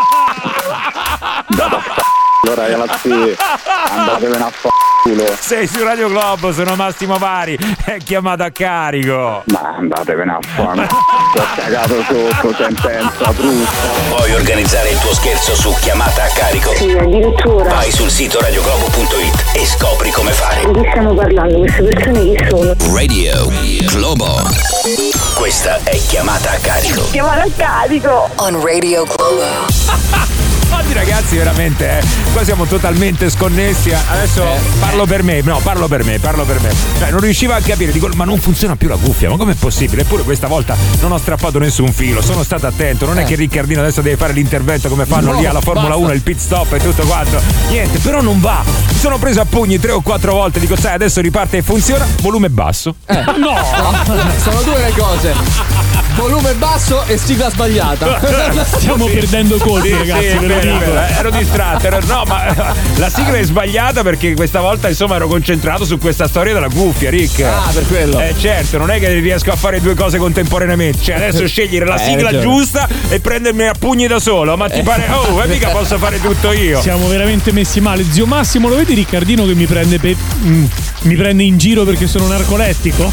Allora ragazzi, andatevene a fa culo. Sei su Radio Globo, sono Massimo Vari, è chiamata a carico. Ma andatevene a fare. Ti ho cagato sotto, sentenza brutta. Vuoi organizzare il tuo scherzo su chiamata a carico? Sì, addirittura. Vai sul sito radioglobo punto it e scopri come fare. Di chi stiamo parlando? Queste persone chi sono? Radio Globo. Questa è chiamata a carico. Chiamata a carico! On Radio Globo. Oggi ragazzi veramente eh, qua siamo totalmente sconnessi. Adesso parlo per me, no parlo per me, parlo per me. Cioè, non riuscivo a capire, dico ma non funziona più la cuffia, ma com'è possibile? Eppure questa volta non ho strappato nessun filo, sono stato attento, non è che Riccardino adesso deve fare l'intervento come fanno No, lì alla Formula basta. uno, il pit stop e tutto quanto. Niente, però non va. Mi sono preso a pugni tre o quattro volte, dico sai adesso riparte e funziona, volume basso. Eh. No! Sono due le cose. Volume basso e sigla sbagliata. Stiamo perdendo colpi, Sì, ragazzi, sì, ve lo vero, dico. vero, ero distratto, ero- no ma la sigla è sbagliata perché questa volta insomma ero concentrato su questa storia della cuffia, Rick. Ah, per quello. Eh certo, non è che riesco a fare due cose contemporaneamente, cioè adesso scegliere la Eh, sigla ragione. giusta e prendermi a pugni da solo, ma ti pare, oh, e mica posso fare tutto io. Siamo veramente messi male. Zio Massimo, lo vedi Riccardino che mi prende pe- mm, mi prende in giro perché sono narcolettico?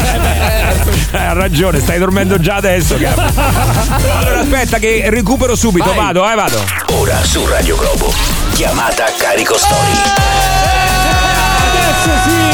Eh, ha ragione, stai dormendo già adesso, capo. Allora aspetta che recupero subito, Vai. vado, eh vado. Ora su Radio Globo. Chiamata a carico story. Adesso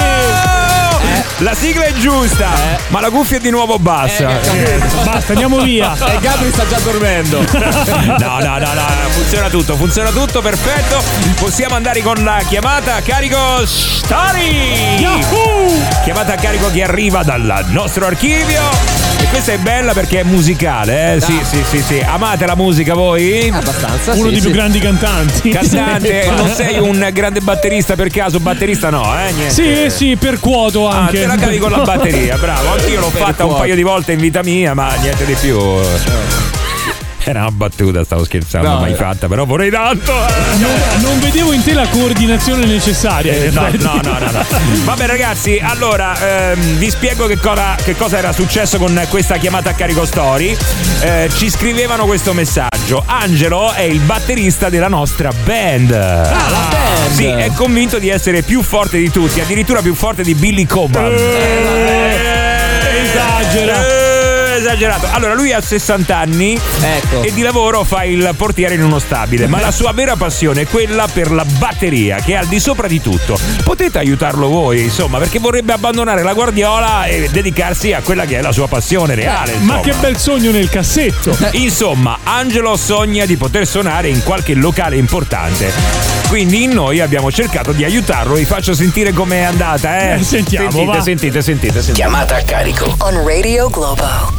sì! La sigla è giusta, ma la cuffia è di nuovo bassa. Eh, Basta, andiamo via. E Gabri sta già dormendo. No, no, no, no, funziona tutto, funziona tutto, perfetto. Possiamo andare con la chiamata a carico Story. Yahoo! Chiamata a carico che arriva dal nostro archivio. E questa è bella perché è musicale, eh? Sì, sì, sì, sì. Amate la musica voi? Abbastanza. Uno sì, dei sì. più grandi cantanti. Cantante, non sei un grande batterista per caso? Batterista no, eh? Niente. Sì, sì, percuoto Ah, anche. te la cavi con la batteria, bravo. Anch'io l'ho Per fatta un cuore. paio di volte in vita mia, ma niente di più. Era una battuta, stavo scherzando, No, mai eh. fatta, però vorrei tanto. eh. Non, non vedevo in te la coordinazione necessaria. in Eh, no, effetti. no, no, no, no. Vabbè ragazzi, allora ehm, vi spiego che cosa, che cosa era successo con questa chiamata a carico story. Eh, ci scrivevano questo messaggio. Angelo è il batterista della nostra band. Ah, la band. Sì, è convinto di essere più forte di tutti, addirittura più forte di Billy Cobham. Eh, esagera. Eh, esagerato. Allora, lui ha sessanta anni Ecco. e di lavoro fa il portiere in uno stabile, ma la sua vera passione è quella per la batteria, che è al di sopra di tutto. Potete aiutarlo voi, insomma, perché vorrebbe abbandonare la guardiola e dedicarsi a quella che è la sua passione reale. Ma insomma. che bel sogno nel cassetto. Insomma, Angelo sogna di poter suonare in qualche locale importante. Quindi in noi abbiamo cercato di aiutarlo. Vi faccio sentire com'è andata, eh? Eh, sentiamo, sentite, va. sentite, sentite, sentite. Chiamata a carico. On Radio Globo.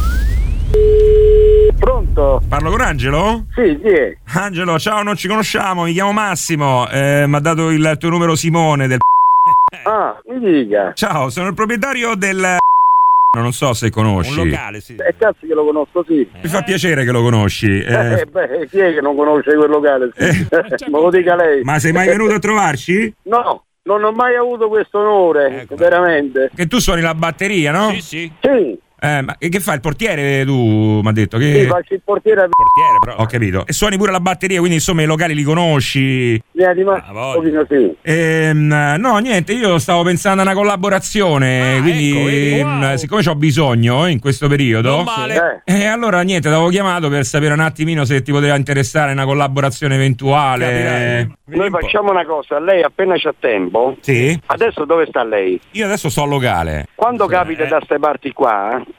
Pronto? Parlo con Angelo? Sì, sì. è. Angelo, ciao, non ci conosciamo, mi chiamo Massimo. Eh, mi ha dato il tuo numero Simone del. Ah, mi dica. Ciao, sono il proprietario del. Non so se conosci. Un locale, sì. Eh, cazzo che lo conosco, sì. Mi fa piacere che lo conosci. Eh, Eh, beh, chi è che non conosce quel locale? Sì. Me lo dica lei. ma sei mai venuto a trovarci? No, non ho mai avuto questo onore, Ecco. veramente. Che tu suoni la batteria, no? Sì, sì. Sì, Eh, ma che fai? Il portiere tu mi ha detto che. sì, faccio il portiere a Portiere, però. Ho capito. E suoni pure la batteria, quindi insomma i locali li conosci. via di ma- Ah, un voglio. pochino sì. Ehm, no, niente, io stavo pensando a una collaborazione, Ah, quindi ecco, vedi, ehm, wow. siccome ho bisogno in questo periodo. Non male. Eh, E allora niente, l'avevo chiamato per sapere un attimino se ti poteva interessare una collaborazione eventuale. Capirai. noi facciamo una cosa, lei appena c'ha tempo, Sì? adesso dove sta lei? Io adesso sto al locale. Quando Sì, capita eh. da ste parti qua,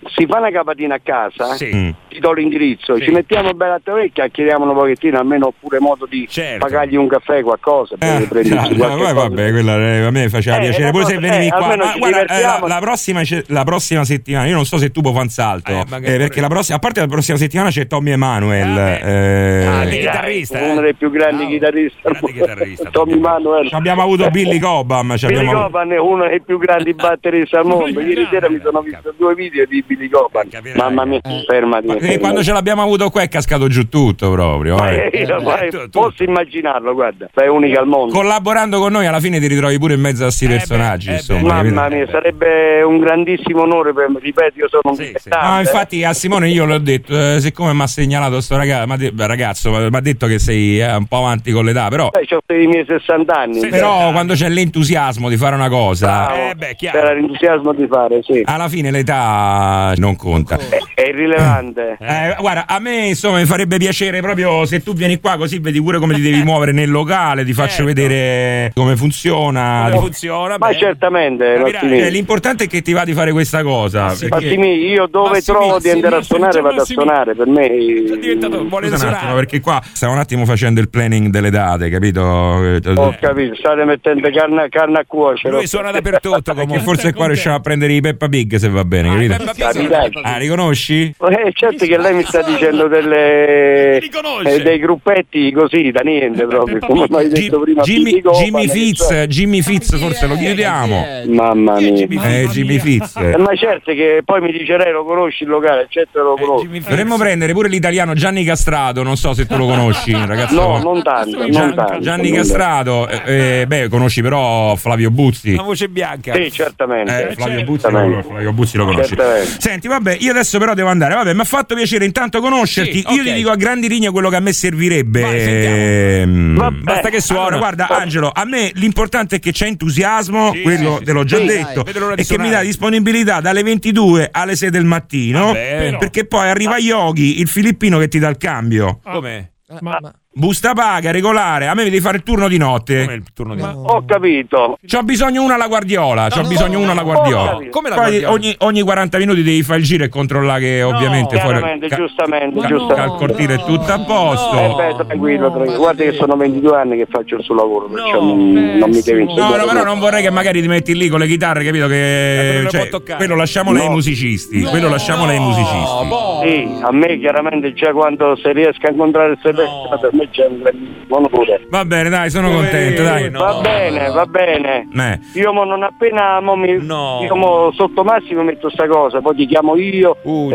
si fa una capatina a casa, sì. ti do l'indirizzo, sì. ci mettiamo bene a te e chiacchieriamo un pochettino, almeno pure modo di certo. pagargli un caffè, qualcosa. Eh, prenderci no, qualche no, vabbè, quella eh, a me faceva Eh, piacere. Pure se cosa- venivi eh, qua. almeno Ma ci guarda, eh, la, divertiamo. la prossima, la prossima settimana, io non so se tu puoi fare un salto, Eh, eh, magari perché la prossima, a parte la prossima settimana c'è Tommy Emanuel. Ah, eh, Ah, il Dai, chitarrista, uno eh? dei più grandi Bravo. chitarristi al Grande mondo. chitarrista, Tommy Manuel. abbiamo avuto Billy Cobham. ci Billy abbiamo- Cobham è uno dei più grandi batteristi al mondo. Ieri sera mi sono visto due video di Billy Cobham. Capirai. Mamma mia, fermati. Ma, eh, quando ce l'abbiamo avuto qua è cascato giù tutto proprio. Ma eh. io- ma tu- tu- posso immaginarlo, guarda, sei unica al mondo. Collaborando con noi alla fine ti ritrovi pure in mezzo a questi Eh beh, personaggi. eh beh. insomma, Mamma capito? mia, sarebbe un grandissimo onore per me, ripeto, io sono un Sì, sì. dilettante. No, infatti a Simone io l'ho detto, eh, siccome mi ha segnalato sto ragazzo, m'ha de- ragazzo, mi ha detto che sei eh, un po' avanti con l'età, però, Beh, c'ho i miei sessanta anni. Sì, però quando c'è l'entusiasmo di fare una cosa, Bravo. Eh, beh, chiaro. C'era l'entusiasmo di fare, sì. alla fine l'età non conta. È, è irrilevante. Eh, guarda, a me insomma mi farebbe piacere proprio se tu vieni qua così vedi pure come ti devi muovere nel locale, ti faccio Certo. vedere come funziona. Come ti- funziona? Ma beh. certamente, Capirai. Massimiliano. Eh, l'importante è che ti va di fare questa cosa. sì, perché- Massimiliano, io dove Massimiliano, trovo di andare a Massimiliano, suonare vado a Massimiliano. suonare, per me È diventato vuole Scusa un attimo, suonare. perché qua stiamo un attimo facendo il planning delle date, capito? ho capito, state mettendo carne, carne a cuocere. Lui suona dappertutto Perché comunque. forse qua riusciamo a prendere i Peppa Pig se va bene, capito? Peppa Pig, Capirai. Ah, riconosci? Eh, certo che lei mi sta dicendo delle Riconosce. eh, dei gruppetti così da niente proprio, come mi hai detto prima. Jimmy, Billy Cobham, Jimmy che Fitz, so. Jimmy Fitz forse lo chiudiamo. Mamma mia. Eh, Jimmy Fitz. Eh, ma certo che poi mi dice lei lo conosci il locale, certo lo conosco. Jimmy Fitz. Dovremmo prendere pure l'italiano Gianni Castrato, non so se tu lo conosci, ragazzo. No, non tanto, non Gian- tanto. Gianni non Castrato, eh, eh, beh, conosci però Flavio Buzzi. Una voce bianca. tanto. Sì, certamente. Eh, Flavio, Buzzi certamente. lo, Flavio Buzzi lo conosci. Certamente. Senti, vabbè, io adesso però devo andare. Vabbè, mi ha fatto piacere intanto conoscerti. Sì, Io ok. ti dico a grandi linee quello che a me servirebbe. Vai, sentiamo. Ehm, Vabbè. Basta che suona. Allora, guarda, va- Angelo, a me l'importante è che c'è entusiasmo, Sì, quello sì, sì, te l'ho già sì, detto, Vedo l'ora di e che mi suonare. dà disponibilità dalle ventidue alle sei del mattino. Vabbè. Perché poi arriva Yogi, il filippino che ti dà il cambio. Come? Ma, Busta paga, regolare. A me mi devi fare il turno di notte. Come il turno di Ho capito. C'ho bisogno una alla Guardiola. C'ho No, bisogno una alla Guardiola. capito. Come la Poi Guardiola? ogni, ogni quaranta minuti devi fare il giro e controllare che ovviamente fuori Chiaramente, ca- giustamente, ca- giustamente. al cortile è tutto a posto. Eh beh, tranquillo, tranquillo. Guarda che sono ventidue anni che faccio il suo lavoro, perciò non, non mi devi No, insegnare. no, però non vorrei che magari ti metti lì con le chitarre, capito? Che non le cioè, può toccare. quello lasciamolo ai No. musicisti. Quello lasciamolo ai musicisti. Sì, a me chiaramente già quando se riesco a incontrare il Silvestre, per me c'è un buon onore. Va bene, dai, sono contento, dai. No. Va bene, va bene. Eh. Io mo non appena mo mi, No. io mo sotto Massimo metto sta cosa, poi ti chiamo io, Uh,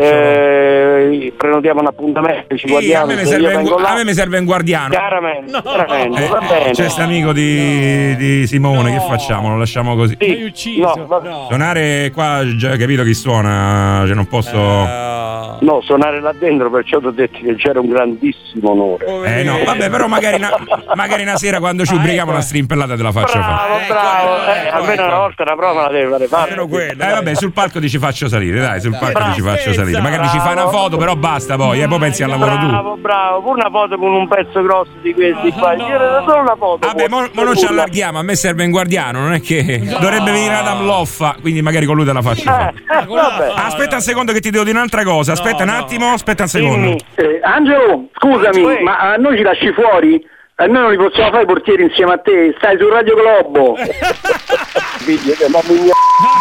eh, prenotiamo un appuntamento, ci Sì, a, guardiamo. me mi se serve io un, vengo là. a me mi serve un guardiano. Chiaramente, chiaramente, Eh, va bene. c'è sto amico di, di Simone, No. che facciamo? Lo lasciamo così. Sì, Hai ucciso. no, va- Suonare qua, già capito chi suona, cioè non posso. no, suonare là dentro, perciò ti ho detto che c'era un grandissimo onore. Eh no, vabbè, però magari una, magari una sera quando ci ubriachiamo una strimpellata te la faccio fare. Bravo, bravo, eh, almeno una volta una prova la devi fare fare. Almeno quella. Eh vabbè, sul palco ti ci faccio salire, dai, sul palco ti ci faccio Bravo. salire. Magari ci fai una foto, però basta poi, e poi pensi al lavoro tu. Bravo, bravo, pure una foto con un pezzo grosso di questi qua. Io era solo una foto. Vabbè, mo, mo non ci allarghiamo, a me serve un guardiano, non è che dovrebbe venire Adam Loffa, quindi magari con lui te la faccio fare. Eh, vabbè. Aspetta un secondo che ti devo dire un'altra cosa, aspetta un attimo, aspetta un secondo. Dimmi. Eh, Angelo, scusami, Sì. ma a noi ci lasci fuori? A noi non li possiamo fare i portieri insieme a te, stai su Radio Globo. Figlio che mamma mia.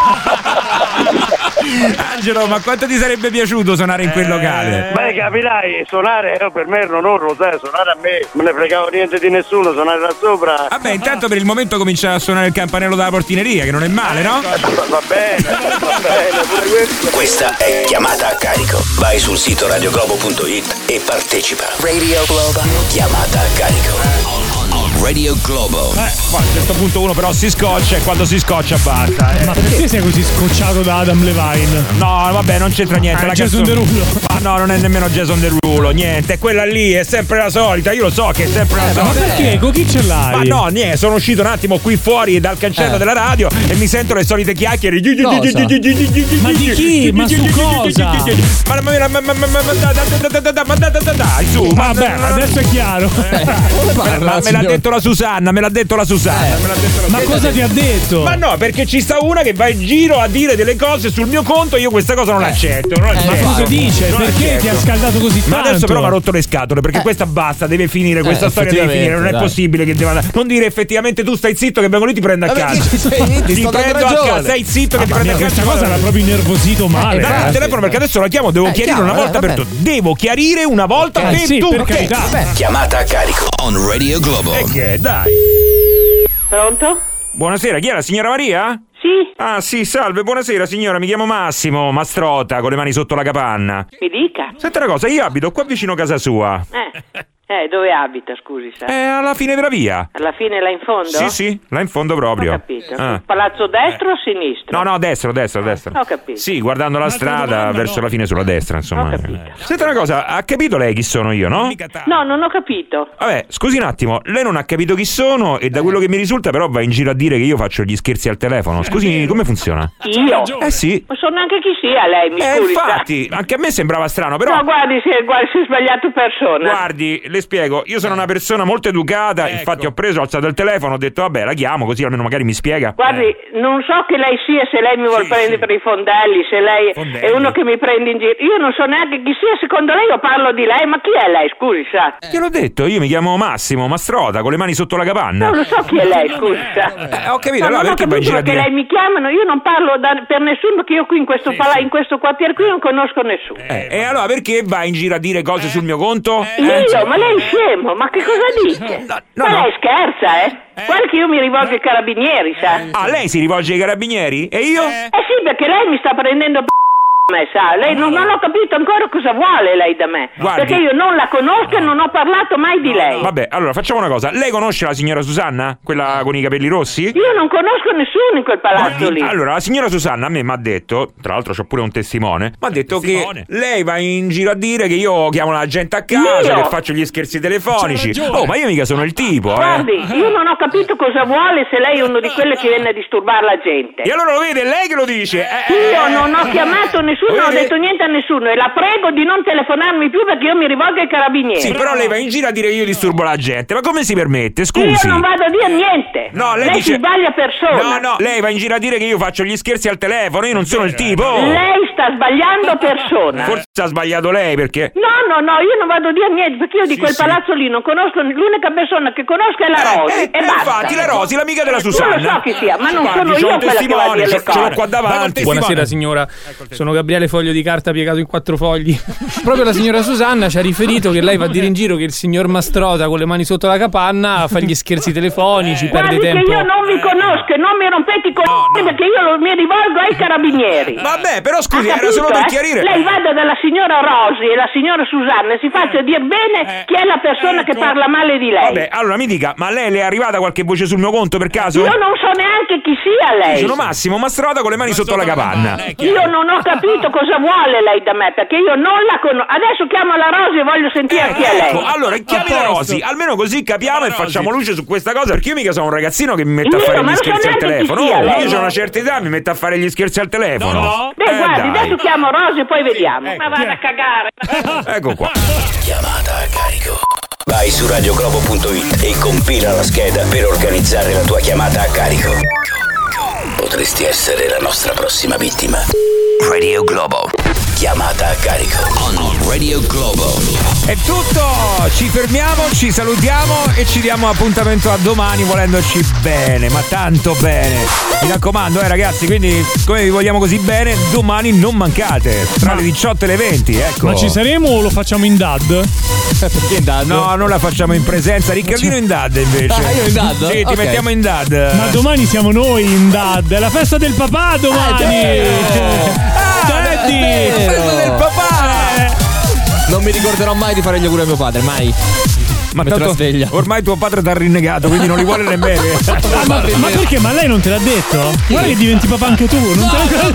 Angelo, ma quanto ti sarebbe piaciuto suonare in quel locale? Beh, capirai, suonare eh, per me era un onore, lo sai, suonare a me, non ne fregavo niente di nessuno, suonare là sopra. Vabbè, intanto per il momento comincia a suonare il campanello della portineria, che non è male, no? Va bene, va bene, pure questo. Questa è Chiamata a carico. Vai sul sito radioglobo punto it e partecipa. Radio Globo. Chiamata a carico. Radio Globo. Eh, qua a questo punto uno però si scoccia e quando si scoccia basta. Eh. Ma perché sei così scocciato da Adam Levine? No, vabbè, non c'entra niente. Ah, la Jason canzone- Derulo. Ma no, non è nemmeno Jason Derulo, niente. È quella lì, è sempre la solita. Io lo so che è sempre la Ma solita. perché? Con chi ce l'hai? Ma no, niente, sono uscito un attimo qui fuori dal cancello Eh. della radio e mi sento le solite chiacchiere. Cosa? Ma di chi? Ma su cosa? Ma ma ma ma ma ma ma dai su. Vabbè, adesso è chiaro. Come Me parla l'ha- la me l'ha signora? detto la Susanna, me l'ha detto la Susanna. Eh, me l'ha detto la ma Susanna. cosa ti ha detto? Ma no, perché ci sta una che va in giro a dire delle cose sul mio conto, io questa cosa non l'accetto. Non l'accetto. Ma cosa dice? Non Perché l'accetto. ti ha scaldato così tanto? Ma adesso però mi ha rotto le scatole, perché questa basta, deve finire, questa Eh, storia deve finire, non è dai. possibile che deve non dire effettivamente tu stai zitto che vengo lì ti prendo a Ma perché casa. ci sei? Ti Ti sto dando prendo a ragione. casa, stai zitto che ti Mamma prendo a mia, casa. questa cosa l'ha proprio innervosito male. Dai eh. il telefono perché adesso la chiamo, devo Eh, chiarire chiama, una volta eh, per va tutte. Devo chiarire una volta Eh, per sì, tutte. per carità. Chiamata a carico on Radio Globo. E che dai. Pronto? Buonasera, chi è la signora Maria? Sì, Ah sì, salve, buonasera signora, mi chiamo Massimo, Mastrota, con le mani sotto la capanna. mi dica. Senta una cosa, io abito qua vicino a casa sua. Eh, eh dove abita, scusi, sa? È alla fine della via. Alla fine là in fondo? Sì, sì, là in fondo proprio. Ho capito. Ah. Palazzo destro o sinistro? No, no, destra, destra, destra. Ho capito. Sì, guardando la strada verso la fine sulla destra, insomma. Ho capito. Senta una cosa, ha capito lei chi sono io, no? No, non ho capito. Vabbè, scusi un attimo, lei non ha capito chi sono e da quello che mi risulta però va in giro a dire che io faccio gli scherzi al telefono. Scusi, come funziona? Io? Eh sì. Non so neanche chi sia lei, mi Eh, scusi. sa. infatti, anche a me sembrava strano, però... No, guardi, si è, guardi, si è sbagliato persona. Guardi, le spiego, io sono una persona molto educata, infatti ho preso, ho alzato il telefono, ho detto vabbè la chiamo così almeno magari mi spiega. Guardi, non so che lei sia, se lei mi vuol prendere per i fondelli, se lei Fondelli. è uno che mi prende in giro. Io non so neanche chi sia, secondo lei io parlo di lei, ma chi è lei, scusi, sa? Che l'ho detto, io mi chiamo Massimo, Mastrota, con le mani sotto la capanna. Non lo so chi è lei, scusi, sa? Eh, ho capito, No, allora non ho perché vai in giro capito a che dire... lei mi chiamano, io non parlo da- per nessuno, perché io qui in questo, pala- in questo quartiere qui non conosco nessuno. Eh, e allora perché vai in giro a dire cose sul mio conto? Io? Ma lei è scemo, ma che cosa dice? no, ma no. lei scherza, eh? Guarda che io mi rivolgo ai carabinieri, sa? Ah, lei si rivolge ai carabinieri? E io? Eh sì, perché lei mi sta prendendo per me, sa? Lei non, non ho capito ancora cosa vuole lei da me. Guardi. Perché io non la conosco e non ho parlato mai di lei. Vabbè, allora facciamo una cosa. Lei conosce la signora Susanna? Quella con i capelli rossi? Io non conosco nessuno in quel palazzo lì. Allora, la signora Susanna a me mi ha detto, tra l'altro c'ho pure un testimone, mi ha detto che lei va in giro a dire che io chiamo la gente a casa, Io? che faccio gli scherzi telefonici. Oh, ma io mica sono il tipo, eh. Guardi, io non ho capito cosa vuole, se lei è uno di quelle che viene a disturbare la gente. E allora lo vede, è lei che lo dice. Eh, eh, Io eh. non ho chiamato nessuno, non ho detto niente a nessuno e la prego di non telefonarmi più perché io mi rivolgo ai carabinieri. Sì, però lei va in giro a dire che io disturbo la gente. Ma come si permette? Scusi. Io non vado a dire niente. No, lei lei dice- si sbaglia persona. No, no, lei va in giro a dire che io faccio gli scherzi al telefono, io non sono il tipo. Lei sta sbagliando persona. Forse ha sbagliato lei perché... No, no, no, io non vado a dire niente perché io di quel palazzo lì non conosco, l'unica persona che conosco è la Rosi Eh, e eh, basta. infatti, la Rosi, l'amica della Susanna. Non lo so chi sia, ma non Guardi, sono c'ho io un quella che va a testimone, dire le ce- ce l'ho cose. qua davanti. Buonasera signora, sono Gabriele Foglio di carta piegato in quattro fogli. Proprio la signora Susanna ci ha riferito che lei va a dire in giro che il signor Mastrota con le mani sotto la capanna fa gli scherzi telefonici, perde Guardi che tempo. io non vi conosco e non mi rompete i coglioni perché io lo- mi rivolgo ai carabinieri. Vabbè, però scusi, Ha era solo per capito, eh? chiarire. Lei vada dalla signora Rosi e la signora Susanna e si faccia dire bene chi è la persona che parla male di lei. Vabbè, allora mi dica, ma lei le è arrivata qualche voce sul mio conto per caso? Io non so neanche chi sia lei. Sono Massimo Mastrota con le mani sotto la capanna. Io non ho capito cosa vuole lei da me perché io non la conosco. Adesso chiamo la Rosi e voglio sentire chi è lei. Ecco, allora chiami la Rosi, almeno così capiamo e facciamo luce su questa cosa, perché io mica sono un ragazzino che mi mette a Io, fare ma gli non so scherzi al neanche chi telefono. sia Oh, lei. io ho una certa età, mi metto a fare gli scherzi al telefono. Beh, Eh, guardi, dai. adesso chiamo Rosi e poi vediamo. Ma vada a cagare. Ecco qua. Chiamata a carico. Vai su radioglobo punto it e compila la scheda per organizzare la tua chiamata a carico. Potresti essere la nostra prossima vittima. Radio Globo. Chiamata a carico. On Radio Globo. È tutto, ci fermiamo, ci salutiamo e ci diamo appuntamento a domani volendoci bene, ma tanto bene. Mi raccomando, eh ragazzi, quindi come vi vogliamo così bene, domani non mancate, tra Ma- le diciotto e le venti, ecco. Ma ci saremo o lo facciamo in dad? Perché in dad? No, non la facciamo in presenza, Riccardino in dad invece. Ah, io in dad? Sì, ti Ok. mettiamo in dad. Ma domani siamo noi in dad. È la festa del papà domani. Daddy. Festa del papà! Non mi ricorderò mai di fare gli auguri a mio padre, mai. Ma Metto la tanto sveglia. ormai tuo padre t'ha rinnegato, quindi non li vuole nemmeno. Ah, ma, ma perché? Ma lei non te l'ha detto? Guarda che diventi papà anche tu. Non te l'ha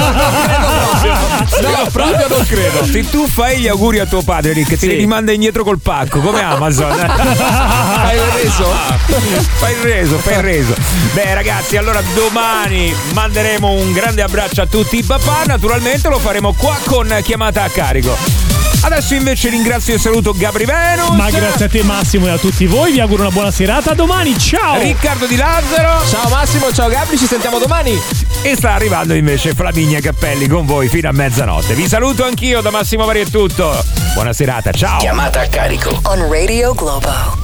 detto. No, proprio non credo. Se tu fai gli auguri a tuo padre, Rick, te Sì. li rimanda indietro col pacco, come Amazon. Hai reso? Fai il reso, fai il reso. Beh, ragazzi, allora domani manderemo un grande abbraccio a tutti i papà. Naturalmente lo faremo qua con chiamata a carico. Adesso invece ringrazio e saluto Gabri Venus. Ma grazie a te Massimo e a tutti voi, vi auguro una buona serata, a domani, ciao! Riccardo Di Lazzaro. Ciao Massimo, ciao Gabri, ci sentiamo domani. E sta arrivando invece Flaminia Cappelli con voi fino a mezzanotte. Vi saluto anch'io, da Massimo Vari è tutto. Buona serata, ciao. Chiamata a carico on Radio Globo.